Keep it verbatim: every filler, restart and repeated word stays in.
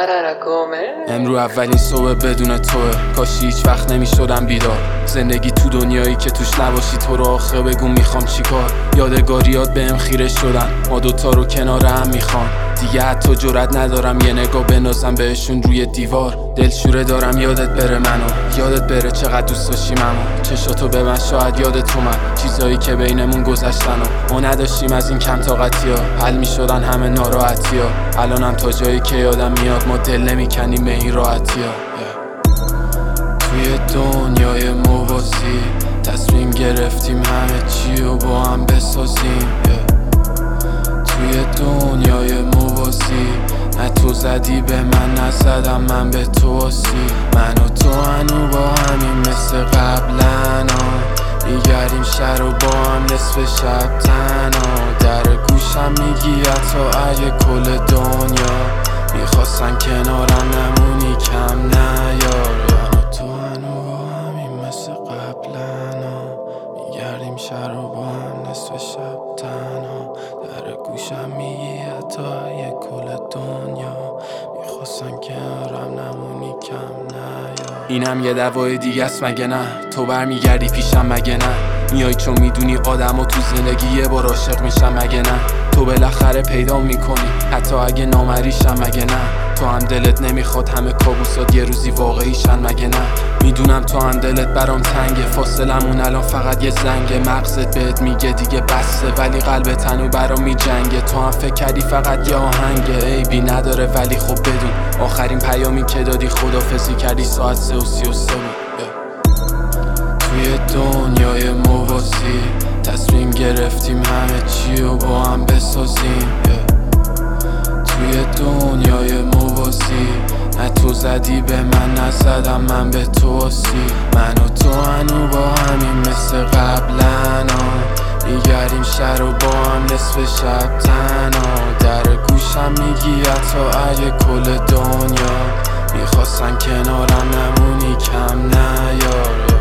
امرو اولین صبح بدون توه، کاش هیچ وقت نمیشدم بیدار. زندگی تو دنیایی که توش نباشی تو رو آخه بگو میخوام چیکار. یادگاریات بهم خیره شدن، ما دوتا رو کنار هم میخوان. دیگه حتی جرئت ندارم یه نگاه بندازم بهشون روی دیوار. دلشوره دارم یادت بره منو، یادت بره چقدر دوست داشتی منو. چشاتو به من شاید یادت اومد چیزایی که بینمون گذشتن و ما نداشتیم از این کم طاقتی ها. حل میشدن همه ناراحتی ها. الانم تا جایی که یادم میاد ما دل نمیکنیم به این راحتی ها. توی دنیای موازی تصمیم گرفتیم همه چی رو با هم بسازیم. توی دنیای موازی نه تو زدی به من نزدم من به تو آسی. من و تو هنو با همین مثل قبلنا میگردیم شهر و با هم نصف شب تنها. در گوشم میگی حتی اگه کل دنیا میخواستن کنارم نمونی کم نیار. من و تو هنو با همین مثل قبلنا میگردیم شهر و با هم نصف شب تنها. در گوشم میگی حتی اگه کل دنیا میخواستن کنارم نمونی کم نیار. اینم یه دوای دیگه است مگه نه؟ تو برمیگردی پیشم مگه نه؟ میای چون میدونی آدم ها تو زندگی یه بار عاشق میشم مگه نه؟ تو بالاخره پیدا میکنی حتی اگه نامریشم مگه نه؟ تو هم دلت نمیخواد همه کابوسات یه روزی واقعیشن مگه نه؟ میدونم تو هم دلت برام تنگه، فاصلمون الان فقط یه زنگه. مغزت بهت میگه دیگه بسته ولی قلبت هنو برام میجنگه. تو هم فکر کردی فقط یه آهنگه، عیبی نداره ولی خب بدون آخرین پیامی که دادی خدافظی کردی ساعت سه و سی و سه بود. توی دنیای موازی تصمیم گرفتیم همه چی رو با هم بسازیم. توی دنیای موازی نه تو زدی به من نزدم من به تو آسی. من و تو هنو با همین مثل قبلنا میگردیم شهر و با هم نصف شب تنها. در گوشم میگی حتی اگه کل دنیا میخواستن کنارم نمونی کم نیار.